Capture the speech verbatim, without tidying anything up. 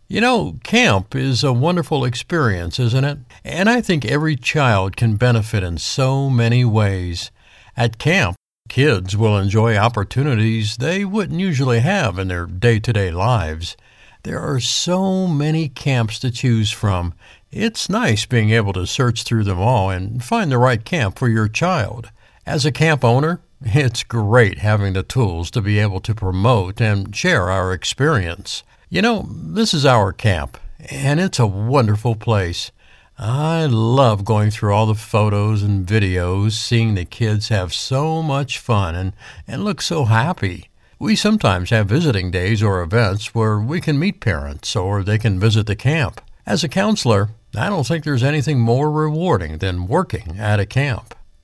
You know, camp is a wonderful experience, isn't it? And I think every child can benefit in so many ways. At camp, kids will enjoy opportunities they wouldn't usually have in their day to day lives. There are so many camps to choose from. It's nice being able to search through them all and find the right camp for your child. As a camp owner, it's great having the tools to be able to promote and share our experience. You know, this is our camp, and it's a wonderful place. I love going through all the photos and videos, seeing the kids have so much fun and, and look so happy. We sometimes have visiting days or events where we can meet parents or they can visit the camp. As a counselor, I don't think there's anything more rewarding than working at a camp.